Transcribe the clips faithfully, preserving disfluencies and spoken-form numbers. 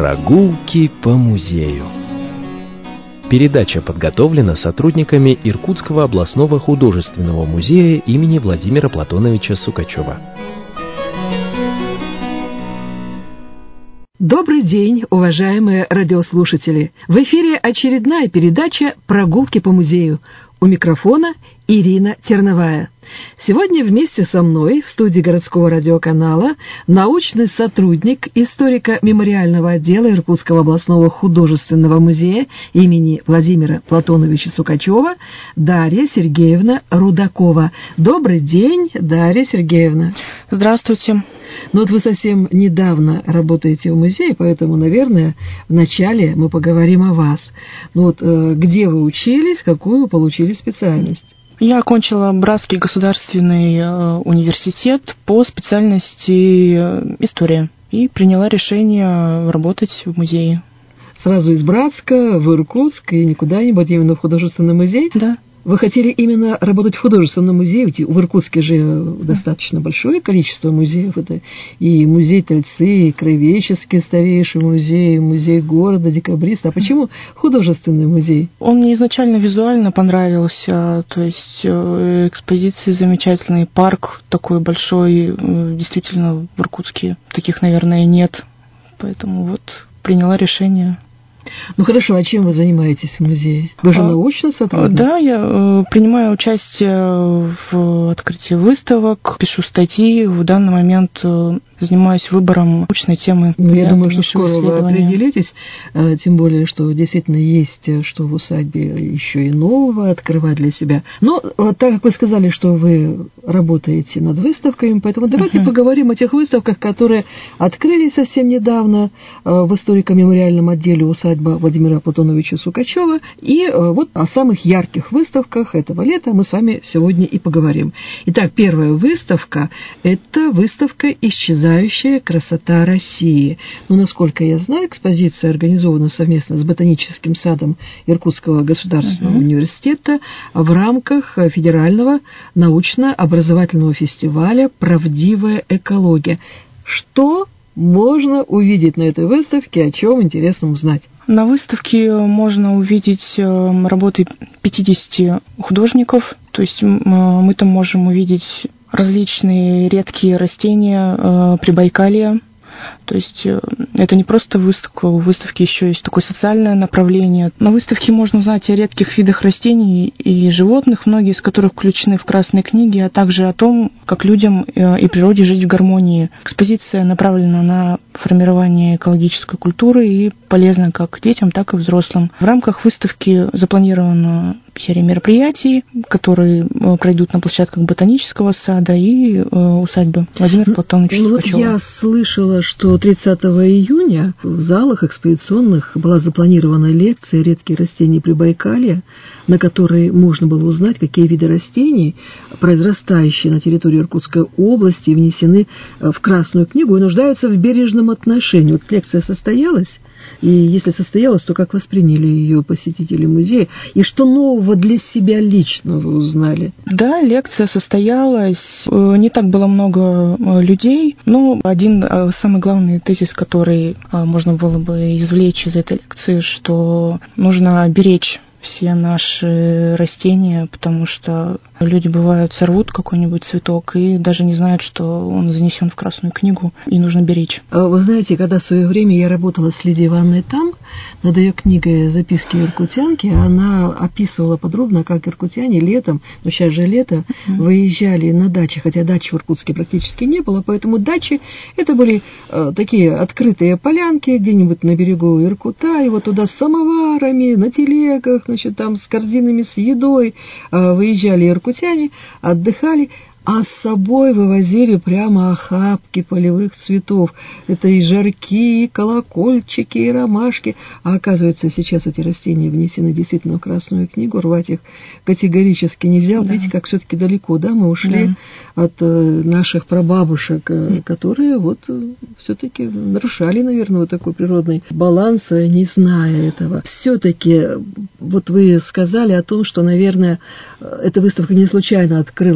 Прогулки по музею. Передача подготовлена сотрудниками Иркутского областного художественного музея имени Владимира Платоновича Сукачева. Добрый день, уважаемые радиослушатели! В эфире очередная передача «Прогулки по музею». У микрофона Ирина Терновая. Сегодня вместе со мной в студии городского радиоканала научный сотрудник историко-мемориального отдела Иркутского областного художественного музея имени Владимира Платоновича Сукачева Дарья Сергеевна Рудакова. Добрый день, Дарья Сергеевна. Здравствуйте. Ну вот вы совсем недавно работаете в музее, поэтому, наверное, вначале мы поговорим о вас. Ну вот где вы учились, какую вы получили специальность? Я окончила Братский государственный университет по специальности история и приняла решение работать в музее. Сразу из Братска в Иркутск и не куда-нибудь, именно в художественный музей? Да. Вы хотели именно работать в художественном музее, ведь в Иркутске же достаточно большое количество музеев. Это и музей Тольцы, и Краеведческий старейший музей, и музей города, Декабриста. А почему художественный музей? Он мне изначально визуально понравился, то есть экспозиции замечательные, парк такой большой, действительно в Иркутске таких, наверное, нет. Поэтому вот приняла решение. Ну хорошо, а чем вы занимаетесь в музее? Вы же а, научный сотрудник? Да, я э, принимаю участие в открытии выставок, пишу статьи. В данный момент э, занимаюсь выбором научной темы. Ну, я думаю, что скоро вы определитесь, э, тем более, что действительно есть, что в усадьбе еще и нового открывать для себя. Но вот так как вы сказали, что вы работаете над выставками, поэтому давайте uh-huh. поговорим о тех выставках, которые открылись совсем недавно э, в историко-мемориальном отделе усадьбы Владимира Платоновича Сукачева. И вот о самых ярких выставках этого лета мы с вами сегодня и поговорим. Итак, первая выставка – это выставка «Исчезающая красота России». Ну, насколько я знаю, экспозиция организована совместно с Ботаническим садом Иркутского государственного uh-huh. университета в рамках федерального научно-образовательного фестиваля «Правдивая экология». Что можно увидеть на этой выставке, о чем интересно узнать? На выставке можно увидеть работы пятидесяти художников, то есть мы там можем увидеть различные редкие растения Прибайкалья. То есть это не просто выставка, у выставки еще есть такое социальное направление. На выставке можно узнать о редких видах растений и животных, многие из которых включены в Красной книге, а также о том, как людям и природе жить в гармонии. Экспозиция направлена на формирование экологической культуры и полезна как детям, так и взрослым. В рамках выставки запланирована серия мероприятий, которые пройдут на площадках Ботанического сада и усадьбы Владимира Платоновича ну, Сукачева. Я слышала, что тридцатого июня в залах экспозиционных была запланирована лекция «Редкие растения Прибайкалья», на которой можно было узнать, какие виды растений, произрастающие на территории Иркутской области, внесены в Красную книгу и нуждаются в бережном отношении. Вот лекция состоялась, и если состоялась, то как восприняли ее посетители музея, и что нового для себя лично вы узнали? Да, лекция состоялась, не так было много людей, но один самый главный тезис, который можно было бы извлечь из этой лекции, что нужно беречь все наши растения, потому что люди, бывают, сорвут какой-нибудь цветок и даже не знают, что он занесен в Красную книгу, и нужно беречь. Вы знаете, когда в свое время я работала с Лидией Ивановной там, над ее книгой «Записки иркутянки», она описывала подробно, как иркутяне летом, ну сейчас же лето, uh-huh. выезжали на дачи, хотя дачи в Иркутске практически не было, поэтому дачи это были э, такие открытые полянки где-нибудь на берегу Иркута, и вот туда с самоварами, на телегах, значит, там с корзинами с едой э, выезжали иркутяне, отдыхали, а с собой вывозили прямо охапки полевых цветов. Это и жарки, и колокольчики, и ромашки. А оказывается, сейчас эти растения внесены действительно в Красную книгу, рвать их категорически нельзя. Да. Видите, как все-таки далеко, да, мы ушли да. от э, наших прабабушек, э, которые вот э, все-таки нарушали, наверное, вот такой природный баланс, не зная этого. Все-таки вот вы сказали о том, что, наверное, эта выставка не случайно открылась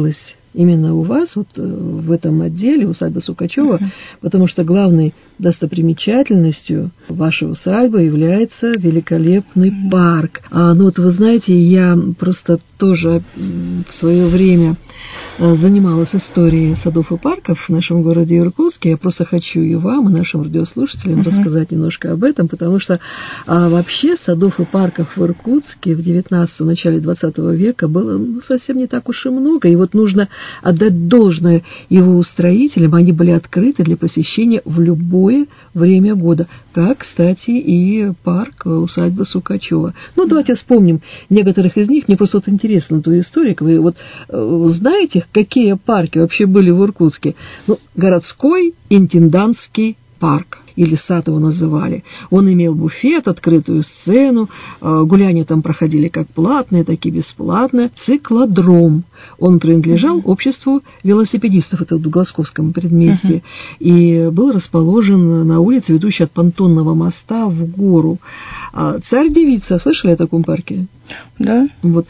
именно у вас, вот в этом отделе усадьбы Сукачева, uh-huh. потому что главной достопримечательностью вашей усадьбы является великолепный uh-huh. парк. А, ну вот вы знаете, я просто тоже в свое время занималась историей садов и парков в нашем городе Иркутске. Я просто хочу и вам, и нашим радиослушателям uh-huh. рассказать немножко об этом, потому что а, вообще садов и парков в Иркутске в девятнадцатом, начале двадцатого века было ну, совсем не так уж и много. И вот нужно отдать должное его устроителям. Они были открыты для посещения в любое время года. Как, кстати, и парк усадьбы Сукачева. Ну, давайте вспомним некоторых из них. Мне просто вот интересно, твой историк. Вы вот знаете, какие парки вообще были в Иркутске? Ну, городской интендантский парк, или сад его называли. Он имел буфет, открытую сцену, гуляния там проходили как платные, так и бесплатные. Циклодром. Он принадлежал uh-huh. обществу велосипедистов, это в Дугласковском предместье, uh-huh. и был расположен на улице, ведущей от понтонного моста в гору. Царь-девица, слышали о таком парке? Да. Вот.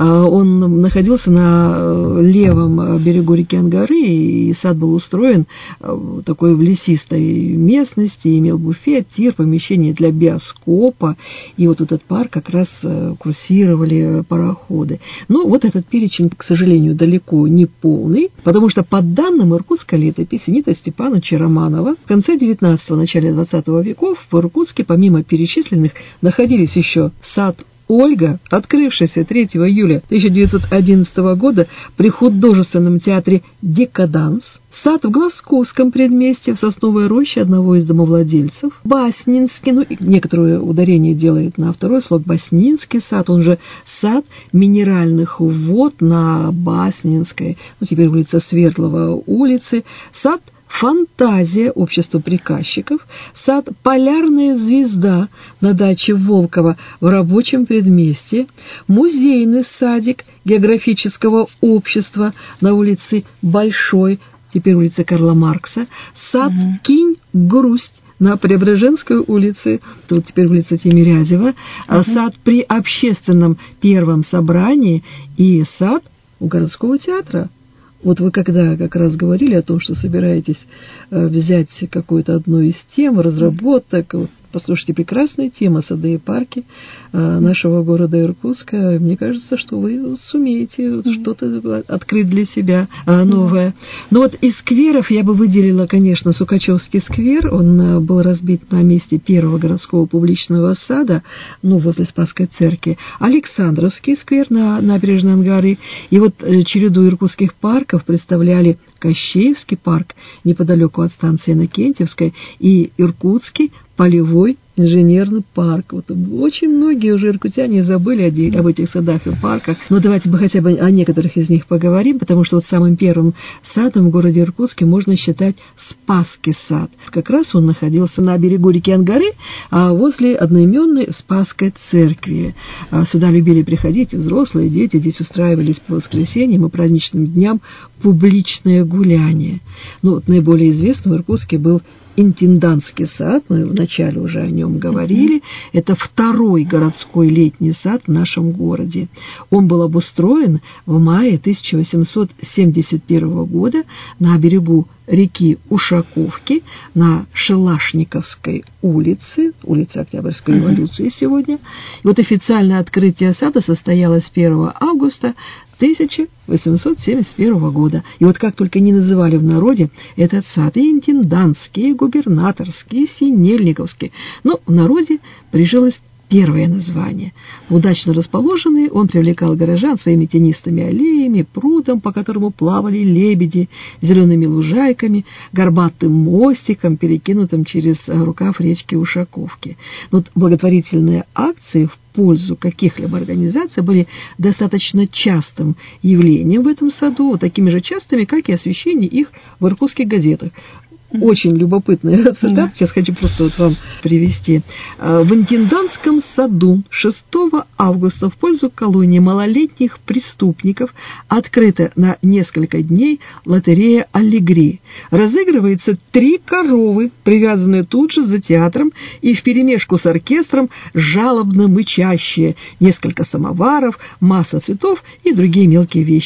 Он находился на левом берегу реки Ангары, и сад был устроен такой в лесистой местности, имел буфет, тир, помещение для биоскопа, и вот этот парк как раз курсировали пароходы. Ну, вот этот перечень, к сожалению, далеко не полный, потому что по данным иркутской летописи Нита Степановича Романова в конце девятнадцатого, начале двадцатого веков в Иркутске, помимо перечисленных, находились еще сад Ольга, открывшийся третьего июля тысяча девятьсот одиннадцатого года при художественном театре «Декаданс», сад в Глазковском предместье в сосновой роще одного из домовладельцев, Баснинский, ну, некоторое ударение делает на второй слог, Баснинский сад, он же сад минеральных вод на Баснинской, ну, теперь улица Свердлова улицы, сад «Фантазия» общества приказчиков, сад «Полярная звезда» на даче Волкова в рабочем предместье, музейный садик географического общества на улице Большой, теперь улица Карла Маркса, сад угу. «Кинь-Грусть» на Преображенской улице, тут теперь улица Тимирязева, угу. сад при общественном первом собрании и сад у городского театра. Вот вы когда как раз говорили о том, что собираетесь э, взять какую-то одну из тем, разработок, вот, послушайте, прекрасная тема сады и парки э, нашего города Иркутска. Мне кажется, что вы сумеете вот, что-то открыть для себя э, новое. Но вот из скверов я бы выделила, конечно, Сукачевский сквер. Он э, был разбит на месте первого городского публичного сада, ну, возле Спасской церкви. Александровский сквер на набережной Ангары. И вот э, череду иркутских парков представляли Кощеевский парк неподалеку от станции Иннокентьевской и Иркутский полевой инженерный парк. Вот очень многие уже иркутяне забыли о, об этих садах и парках. Но давайте бы хотя бы о некоторых из них поговорим, потому что вот самым первым садом в городе Иркутске можно считать Спасский сад. Как раз он находился на берегу реки Ангары, а возле одноименной Спасской церкви. Сюда любили приходить и взрослые, и дети. Здесь устраивались по воскресеньям и праздничным дням публичные гуляния. Ну, вот наиболее известным в Иркутске был интендантский сад, мы вначале уже о нем говорили, uh-huh. это второй городской летний сад в нашем городе. Он был обустроен в мае тысяча восемьсот семьдесят первого года на берегу реки Ушаковки на Шелашниковской улице, улице Октябрьской uh-huh. революции сегодня. И вот официальное открытие сада состоялось первого августа тысяча восемьсот семьдесят первого года. И вот как только не называли в народе этот сад, и интендантский, и губернаторский, и синельниковский, но в народе прижилось первое название. Удачно расположенный, он привлекал горожан своими тенистыми аллеями, прудом, по которому плавали лебеди, зелеными лужайками, горбатым мостиком, перекинутым через рукав речки Ушаковки. Но вот благотворительные акции в пользу каких-либо организаций были достаточно частым явлением в этом саду, такими же частыми, как и освещение их в иркутских газетах. Очень любопытная цитата, сейчас хочу просто вот вам привести. В интендантском саду шестого августа в пользу колонии малолетних преступников открыта на несколько дней лотерея «Аллегри». Разыгрывается три коровы, привязанные тут же за театром и вперемешку с оркестром жалобно мычащие, несколько самоваров, масса цветов и другие мелкие вещи.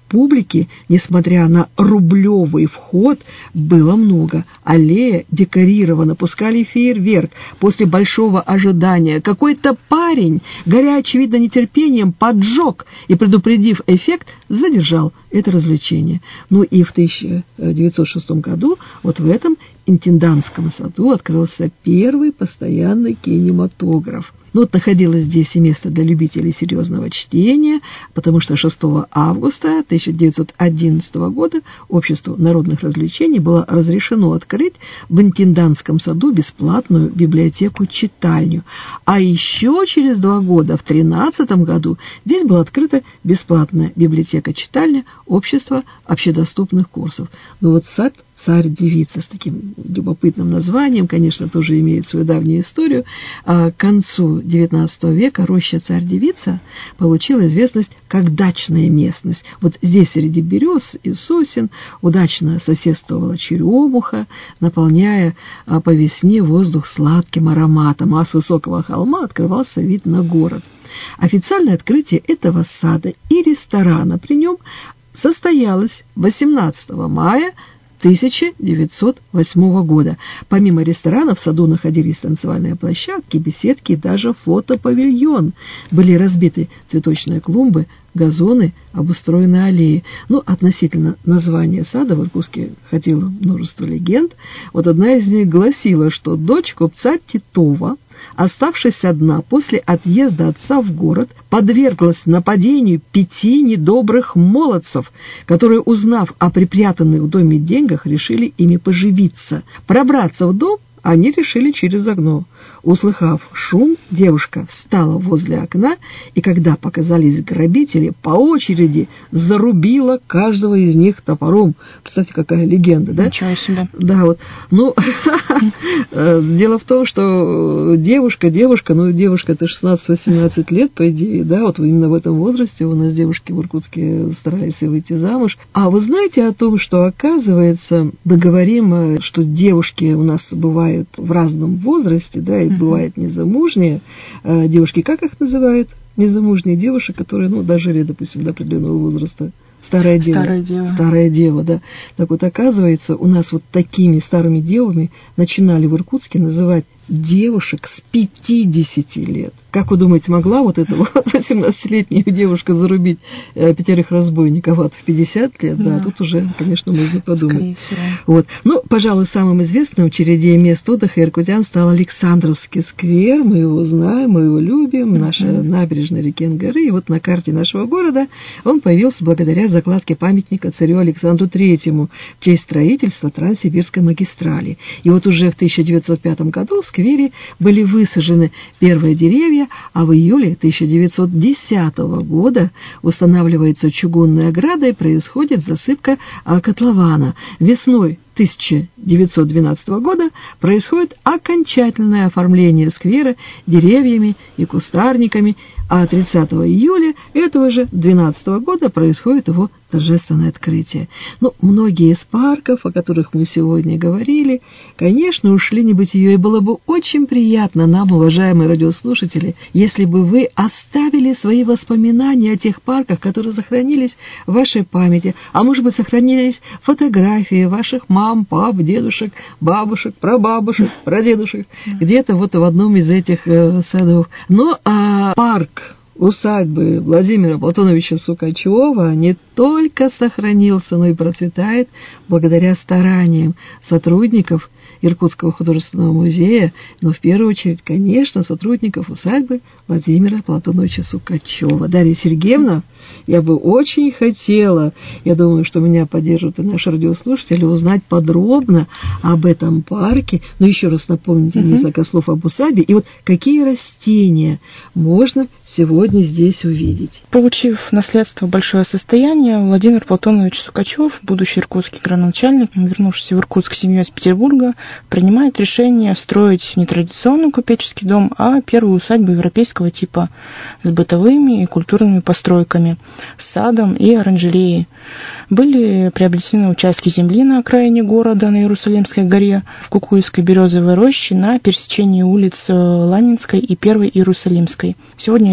публики, несмотря на рублевый вход, было много. Аллея декорирована, пускали фейерверк. После большого ожидания какой-то парень, горя, очевидно, нетерпением, поджег и, предупредив эффект, задержал это развлечение. Ну и в тысяча девятьсот шестом году вот в этом интендантском саду открылся первый постоянный кинематограф. Ну вот находилось здесь и место для любителей серьезного чтения, потому что шестого августа тысяча девятьсот одиннадцатого года Обществу народных развлечений было разрешено открыть в интендантском саду бесплатную библиотеку-читальню. А еще через два года, в тринадцатом году, здесь была открыта бесплатная библиотека-читальня Общества общедоступных курсов. Но вот сад «Царь-девица» с таким любопытным названием, конечно, тоже имеет свою давнюю историю. А к концу девятнадцатого века роща «Царь-девица» получила известность как дачная местность. Вот здесь среди берез и сосен удачно соседствовала черемуха, наполняя по весне воздух сладким ароматом, а с высокого холма открывался вид на город. Официальное открытие этого сада и ресторана при нем состоялось восемнадцатого мая тысяча девятьсот восьмого года. Помимо ресторана в саду находились танцевальные площадки, беседки и даже фотопавильон. Были разбиты цветочные клумбы, газоны, обустроены аллеи. Ну, относительно названия сада в Иркутске ходило множество легенд. Вот одна из них гласила, что дочь купца Титова, оставшись одна после отъезда отца в город, подверглась нападению пяти недобрых молодцев, которые, узнав о припрятанных в доме деньгах, решили ими поживиться. Пробраться в дом они решили через окно. Услыхав шум, девушка встала возле окна, и когда показались грабители, по очереди зарубила каждого из них топором. Представьте, какая легенда, да? Ничего себе. Да, вот. Ну, дело в том, что девушка, девушка, ну, девушка, это шестнадцать-восемнадцать лет, по идее, да, вот именно в этом возрасте у нас девушки в Иркутске старались выйти замуж. А вы знаете о том, что, оказывается, мы говорим, что девушки у нас бывают в разном возрасте, да, и бывают незамужние э, девушки. Как их называют? Незамужние девушки, которые, ну, дожили, допустим, до определенного возраста. Старая дева. Старая дева. Старая дева, да. Так вот, оказывается, у нас вот такими старыми девами начинали в Иркутске называть девушек с пятидесяти лет. Как вы думаете, могла вот эта восемнадцатилетняя девушка зарубить э, пятерых разбойников вот в пятьдесят лет? Да, да, тут уже, конечно, можно подумать. Вот. Ну, пожалуй, самым известным в череде мест отдыха иркутян стал Александровский сквер. Мы его знаем, мы его любим. Наша uh-huh. набережная реки Ангары. И вот на карте нашего города он появился благодаря закладке памятника царю Александру Третьему в честь строительства Транссибирской магистрали. И вот уже в тысяча девятьсот пятом году в сквере были высажены первые деревья, а в июле тысяча девятьсот десятого года устанавливается чугунная ограда и происходит засыпка котлована. Весной тысяча девятьсот двенадцатого года происходит окончательное оформление сквера деревьями и кустарниками, а тридцатого июля этого же двенадцатого года происходит его торжественное открытие. Ну, многие из парков, о которых мы сегодня говорили, конечно, ушли в небытие, и было бы очень приятно нам, уважаемые радиослушатели, если бы вы оставили свои воспоминания о тех парках, которые сохранились в вашей памяти, а может быть, сохранились фотографии ваших мам, пап, дедушек, бабушек, прабабушек, прадедушек, где-то вот в одном из этих э, садов. Но а парк усадьбы Владимира Платоновича Сукачева не только сохранился, но и процветает благодаря стараниям сотрудников Иркутского художественного музея, но в первую очередь, конечно, сотрудников усадьбы Владимира Платоновича Сукачева. Дарья Сергеевна, я бы очень хотела, я думаю, что меня поддержат и наши радиослушатели, узнать подробно об этом парке. Но еще раз напомните uh-huh. несколько слов об усадьбе. И вот какие растения можно сегодня здесь увидеть? Получив наследство большое состояние, Владимир Платонович Сукачев, будущий иркутский градоначальник, вернувшийся в Иркутск семьей из Петербурга, принимает решение строить не традиционный купеческий дом, а первую усадьбу европейского типа с бытовыми и культурными постройками, с садом и оранжереей. Были приобретены участки земли на окраине города, на Иерусалимской горе, в Кукуйской березовой роще, на пересечении улиц Ланинской и Первой Иерусалимской. Сегодня эти улицы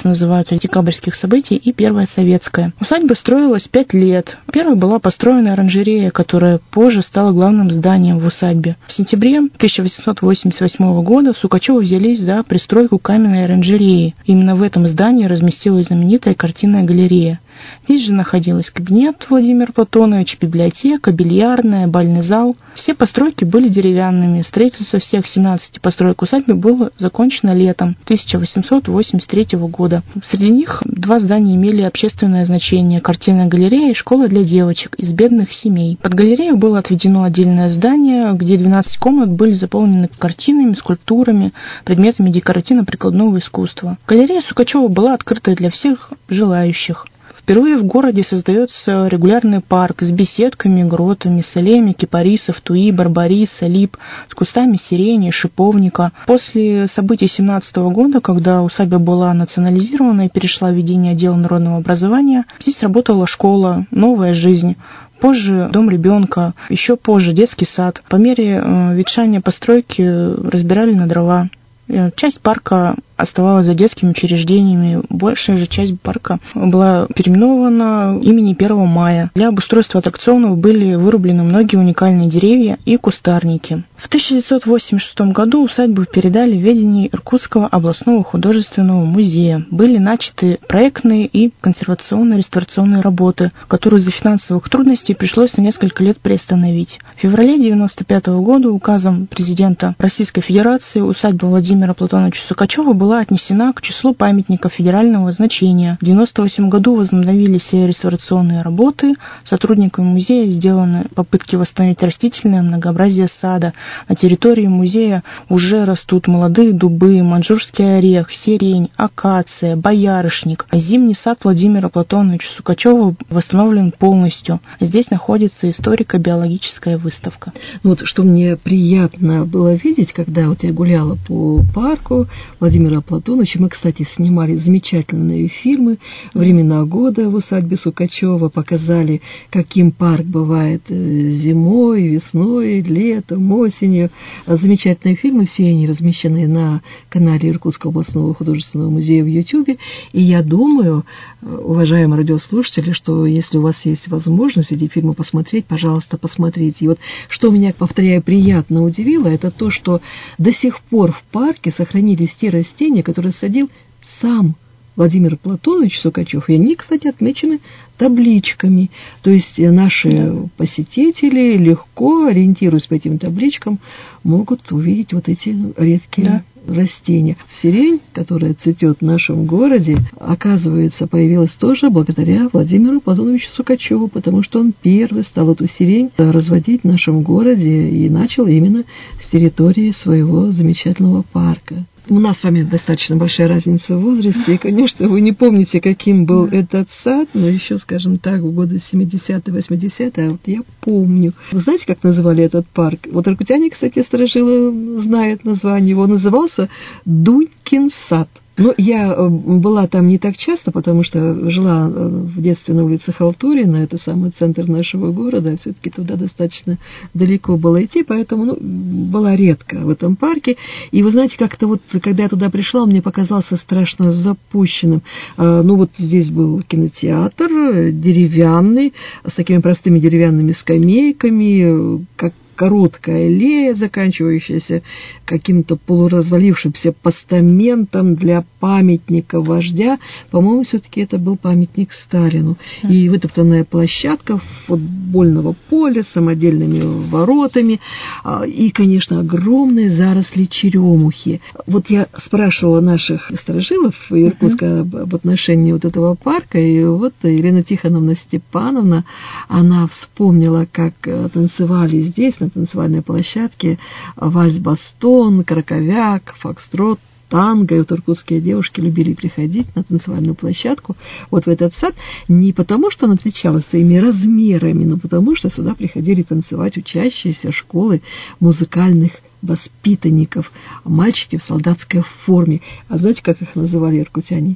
называют, декабрьских событий, и первая советская. Усадьба строилась пять лет. Первой была построена оранжерея, которая позже стала главным зданием в усадьбе. В сентябре тысяча восемьсот восемьдесят восьмого года Сукачевы взялись за пристройку каменной оранжереи. Именно в этом здании разместилась знаменитая картинная галерея. Здесь же находилась кабинет Владимира Платоновича, библиотека, бильярдная, бальный зал. Все постройки были деревянными. Строительство всех семнадцати построек усадьбы было закончено летом тысяча восемьсот восемьдесят третьего года. Среди них два здания имели общественное значение: картинная галерея и школа для девочек из бедных семей. Под галерею было отведено отдельное здание, где двенадцать комнат были заполнены картинами, скульптурами, предметами декоративно-прикладного искусства. Галерея Сукачева была открыта для всех желающих. Впервые в городе создается регулярный парк с беседками, гротами, с аллеями кипарисов, туи, барбариса, лип, с кустами сирени, шиповника. После событий семнадцатого года, когда усадьба была национализирована и перешла в ведение отдела народного образования, здесь работала школа «Новая жизнь». Позже дом ребенка, еще позже детский сад. По мере э, ветшания постройки разбирали на дрова. Часть парка оставалась за детскими учреждениями, большая же часть парка была переименована имени первого мая. Для обустройства аттракционов были вырублены многие уникальные деревья и кустарники. В тысяча девятьсот восемьдесят шестом году усадьбу передали в ведение Иркутского областного художественного музея. Были начаты проектные и консервационно-реставрационные работы, которые из-за финансовых трудностей пришлось на несколько лет приостановить. В феврале девяносто пятого года указом президента Российской Федерации усадьба Владимира Платоновича Сукачева была отнесена к числу памятников федерального значения. В девяносто восьмом году возобновились реставрационные работы. Сотрудниками музея сделаны попытки восстановить растительное многообразие сада. На территории музея уже растут молодые дубы, маньчжурский орех, сирень, акация, боярышник. Зимний сад Владимира Платоновича Сукачева восстановлен полностью. Здесь находится историко-биологическая выставка. Вот что мне приятно было видеть, когда вот я гуляла по парку Владимира Платоновича. Мы, кстати, снимали замечательные фильмы «Времена года» в усадьбе Сукачева, показали, каким парк бывает зимой, весной, летом, осенью. Замечательные фильмы, все они размещены на канале Иркутского областного художественного музея в Ютьюбе. И я думаю, уважаемые радиослушатели, что если у вас есть возможность эти фильмы посмотреть, пожалуйста, посмотрите. И вот что меня, повторяю, приятно удивило, это то, что до сих пор в парке сохранились те растения, которые садил сам Владимир Платонович Сукачев, и они, кстати, отмечены табличками. То есть наши да. посетители, легко ориентируясь по этим табличкам, могут увидеть вот эти редкие да. растения. Сирень, которая цветет в нашем городе, оказывается, появилась тоже благодаря Владимиру Платоновичу Сукачеву, потому что он первый стал эту сирень разводить в нашем городе и начал именно с территории своего замечательного парка. У нас с вами достаточно большая разница в возрасте, и, конечно, вы не помните, каким был да. этот сад, но еще, скажем так, в годы семидесятые, восьмидесятые, а вот я помню. Вы знаете, как называли этот парк? Вот иркутяне, кстати, старожилы знают название. Его назывался Дунькин сад. Ну, я была там не так часто, потому что жила в детстве на улице Халтурина, это самый центр нашего города, все-таки туда достаточно далеко было идти, поэтому ну, была редко в этом парке. И вы знаете, как-то вот, когда я туда пришла, он мне показался страшно запущенным. Ну, вот здесь был кинотеатр деревянный, с такими простыми деревянными скамейками, как короткая аллея, заканчивающаяся каким-то полуразвалившимся постаментом для памятника вождя. По-моему, все-таки это был памятник Сталину. И вытоптанная площадка футбольного поля с самодельными воротами. И, конечно, огромные заросли черемухи. Вот я спрашивала наших старожилов Иркутска uh-huh. об отношении вот этого парка, и вот Елена Тихоновна Степановна, она вспомнила, как танцевали здесь, на танцевальной площадке, вальс-бастон, краковяк, фокстрот, танго. И вот иркутские девушки любили приходить на танцевальную площадку, вот в этот сад, не потому, что он отличался своими размерами, но потому, что сюда приходили танцевать учащиеся школы музыкальных воспитанников, мальчики в солдатской форме. А знаете, как их называли иркутяне?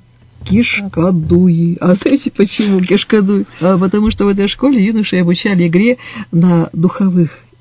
Кишкадуи. А знаете почему кишкадуи? А потому что в этой школе юношей обучали игре на духовых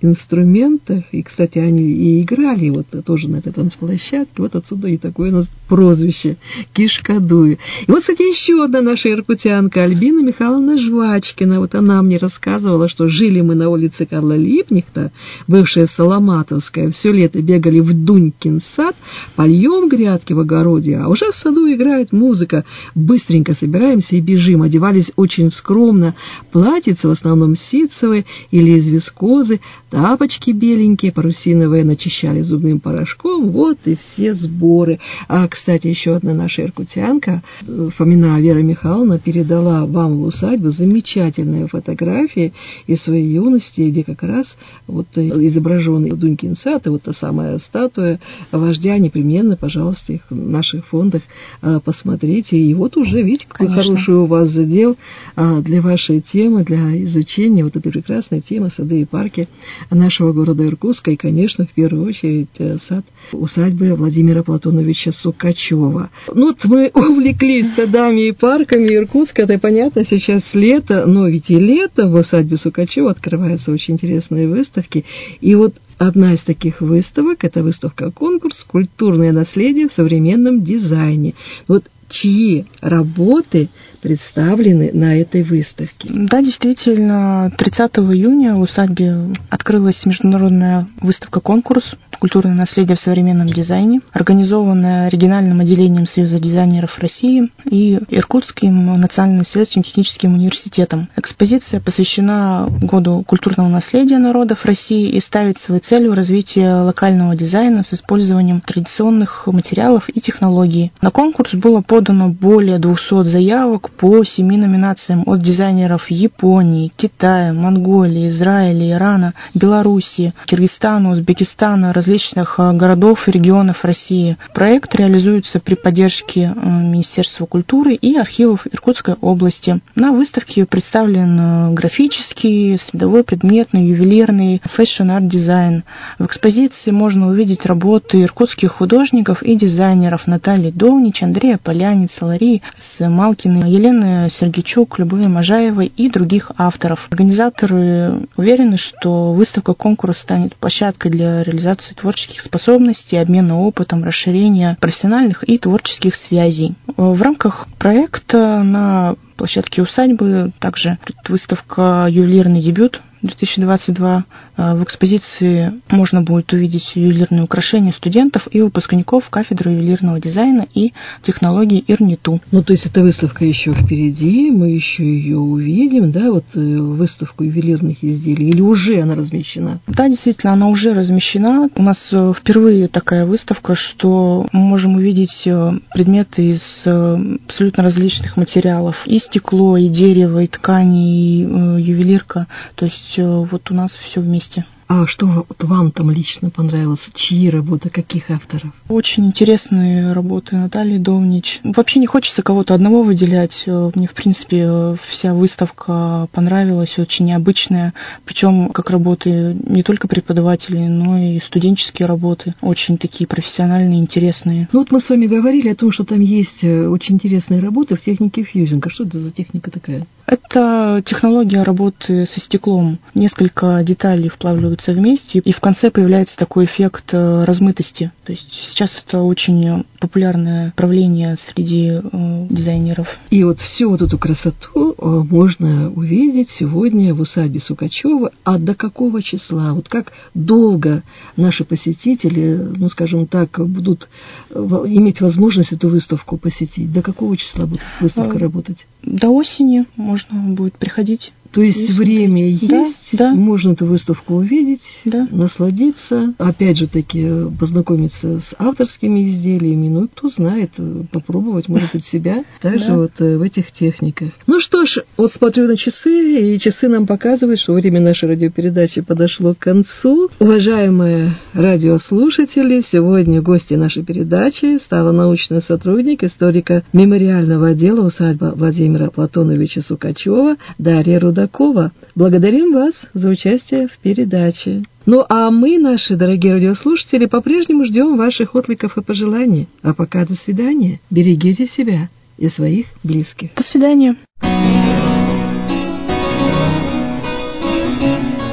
инструментах, и, кстати, они и играли вот тоже на этой танцплощадке, вот отсюда и такое у нас прозвище «Кишкадую». И вот, кстати, еще одна наша иркутянка Альбина Михайловна Жвачкина, вот она мне рассказывала, что жили мы на улице Карла Липнихта, бывшая Соломатовская, все лето бегали в Дунькин сад, польем грядки в огороде, а уже в саду играет музыка, быстренько собираемся и бежим, одевались очень скромно, платьица в основном ситцевые или из вискозы, тапочки беленькие, парусиновые, начищали зубным порошком, вот и все сборы. А, кстати, еще одна наша иркутянка, Фомина Вера Михайловна, передала вам в усадьбу замечательные фотографии из своей юности, где как раз вот изображенный Дунькин сад, и вот та самая статуя вождя, непременно, пожалуйста, их в наших фондах посмотрите. И вот уже, видите, какой Конечно. Хороший у вас задел для вашей темы, для изучения вот этой прекрасной темы сады и парки нашего города Иркутска, и, конечно, в первую очередь сад усадьбы Владимира Платоновича Сукачева. Ну, вот мы увлеклись садами и парками Иркутска, это понятно, сейчас лето, но ведь и лето в усадьбе Сукачева открываются очень интересные выставки, и вот одна из таких выставок – это выставка-конкурс «Культурное наследие в современном дизайне». Вот чьи работы представлены на этой выставке? Да, действительно, тридцатого июня в усадьбе открылась международная выставка-конкурс «Культурное наследие в современном дизайне», организованная региональным отделением Союза дизайнеров России и Иркутским национальным исследовательским техническим университетом. Экспозиция посвящена году культурного наследия народов России и ставит своей целью развитие локального дизайна с использованием традиционных материалов и технологий. На конкурс было подано более двухсот заявок по семи номинациям от дизайнеров Японии, Китая, Монголии, Израиля, Ирана, Белоруссии, Киргизстана, Узбекистана, различных городов и регионов России. Проект реализуется при поддержке Министерства культуры и архивов Иркутской области. На выставке представлен графический, световой, предметный, ювелирный, фэшн-арт-дизайн. В экспозиции можно увидеть работы иркутских художников и дизайнеров Натальи Довнич, Андрея Полянец, Ларии Малкиной, Елены Сергейчук, Любови Можаевой и других авторов. Организаторы уверены, что выставка-конкурс станет площадкой для реализации творческих способностей, обмена опытом, расширения профессиональных и творческих связей. В рамках проекта на площадке усадьбы также выставка «Ювелирный дебют» две тысячи двадцать два. В экспозиции можно будет увидеть ювелирные украшения студентов и выпускников кафедры ювелирного дизайна и технологий ИРНИТУ. Ну, то есть эта выставка еще впереди, мы еще ее увидим, да, вот выставку ювелирных изделий, или уже она размещена? Да, действительно, она уже размещена. У нас впервые такая выставка, что мы можем увидеть предметы из абсолютно различных материалов. И стекло, и дерево, и ткани, и ювелирка. То есть вот у нас все вместе. А что вот вам там лично понравилось? Чьи работы, каких авторов? Очень интересные работы Натальи Довнич. Вообще не хочется кого-то одного выделять. Мне, в принципе, вся выставка понравилась, очень необычная. Причем как работы не только преподавателей, но и студенческие работы. Очень такие профессиональные, интересные. Ну вот мы с вами говорили о том, что там есть очень интересные работы в технике фьюзинга. Что это за техника такая? Это технология работы со стеклом. Несколько деталей вплавливаются вместе, и в конце появляется такой эффект размытости. То есть сейчас это очень популярное направление среди э, дизайнеров. И вот всю вот эту красоту можно увидеть сегодня в усадьбе Сукачева. А до какого числа? Вот как долго наши посетители, ну, скажем так, будут иметь возможность эту выставку посетить? До какого числа будет выставка работать? До осени можно будет приходить. То есть Есть. время есть, да, да. можно эту выставку увидеть, да. насладиться, опять же таки познакомиться с авторскими изделиями, ну, кто знает, попробовать, может быть, себя также да. вот в этих техниках. Ну что ж, вот смотрю на часы, и часы нам показывают, что время нашей радиопередачи подошло к концу. Уважаемые радиослушатели, сегодня гостья нашей передачи стала научный сотрудник историка мемориального отдела усадьбы Владимира Платоновича Сукачева Дарья Рудакова. Благодарим вас за участие в передаче. Ну, а мы, наши дорогие радиослушатели, по-прежнему ждем ваших откликов и пожеланий. А пока до свидания. Берегите себя и своих близких. До свидания.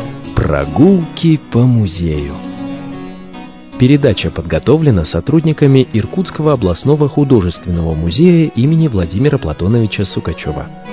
Прогулки по музею. Передача подготовлена сотрудниками Иркутского областного художественного музея имени Владимира Платоновича Сукачева.